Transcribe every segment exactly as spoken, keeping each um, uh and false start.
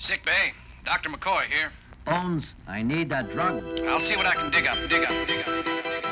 Sick bay. Doctor McCoy here. Bones, I need that drug. I'll see what I can dig up, dig up, dig up.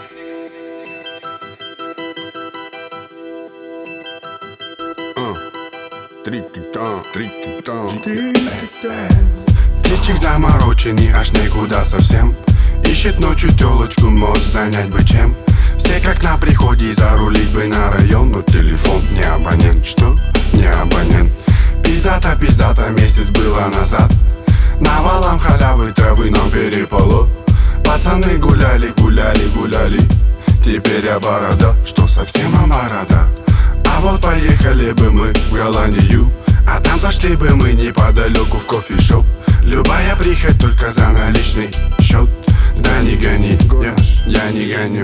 Трики-тан, трики-тан. Птичек замороченный аж никуда совсем. Ищет ночью телочку, может занять бы чем. Все как на приходе, зарулить бы на район. Но телефон не абонент, что? Не абонент. Пиздата, пиздата, месяц было назад. Навалом халявы травы нам перепало. Пацаны гуляли, гуляли, гуляли. Теперь я борода, что совсем борода. А вот поехали бы мы в Голландию, а там зашли бы мы неподалеку в кофешоп. Любая прихоть только за наличный счет. Да не гони, я, я не гоню.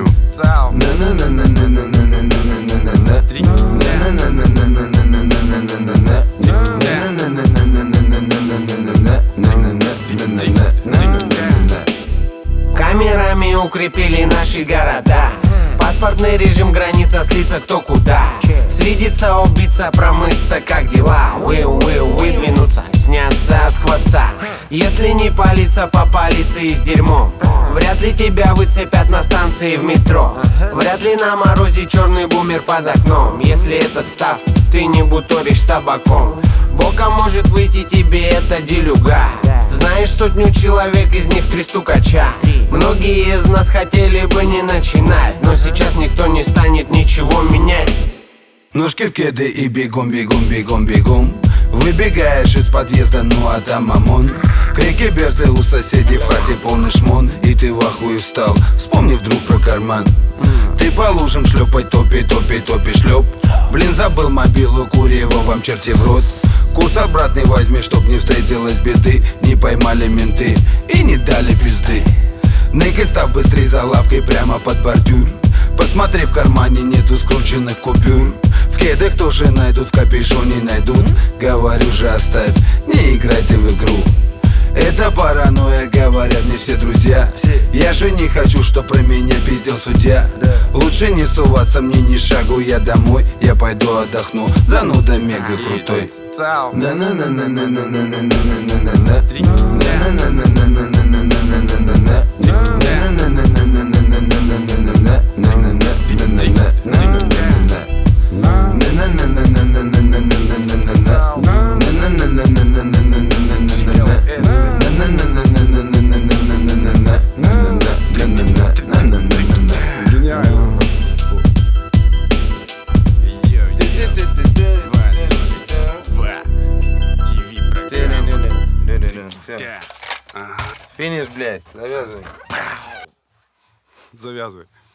Камерами укрепили наши города. Паспортный режим, граница, слиться кто куда. Свидеться, убиться, промыться, как дела. Вы, вы, выдвинуться, сняться от хвоста. Если не палиться, попалиться и с дерьмом. Вряд ли тебя выцепят на станции в метро. Вряд ли на морозе черный бумер под окном. Если этот став, ты не буторишь с табаком. Боком может выйти тебе эта делюга. Знаешь сотню человек, из них три стукача. Многие из нас хотели бы не начинать, но сейчас никто не станет ничего менять. Ножки в кеды и бегом, бегом, бегом, бегом. Выбегаешь из подъезда, ну а там ОМОН. Крики берцы у соседей, в хате полный шмон. И ты в ахуе встал, вспомни вдруг про карман. Ты по лужам шлепай, топи, топи, топи, шлеп. Блин, забыл мобилу, кури его вам черти в рот. Курс обратный возьми, чтоб не встретилась беды. Не поймали менты и не дали пизды. Нэкед, став быстрей за лавкой прямо под бордюр. Посмотри, в кармане нету скрученных купюр. В кедах тоже найдут, в капюшоне найдут. Говорю же, оставь, не играй ты в игру. Это паранойя, говорят мне все друзья. Я же не хочу, чтоб про меня пиздел судья. Лучше не суваться мне ни шагу, я домой. Я пойду отдохну, зануда мега крутой. Финиш, блядь, завязывай. Завязывай.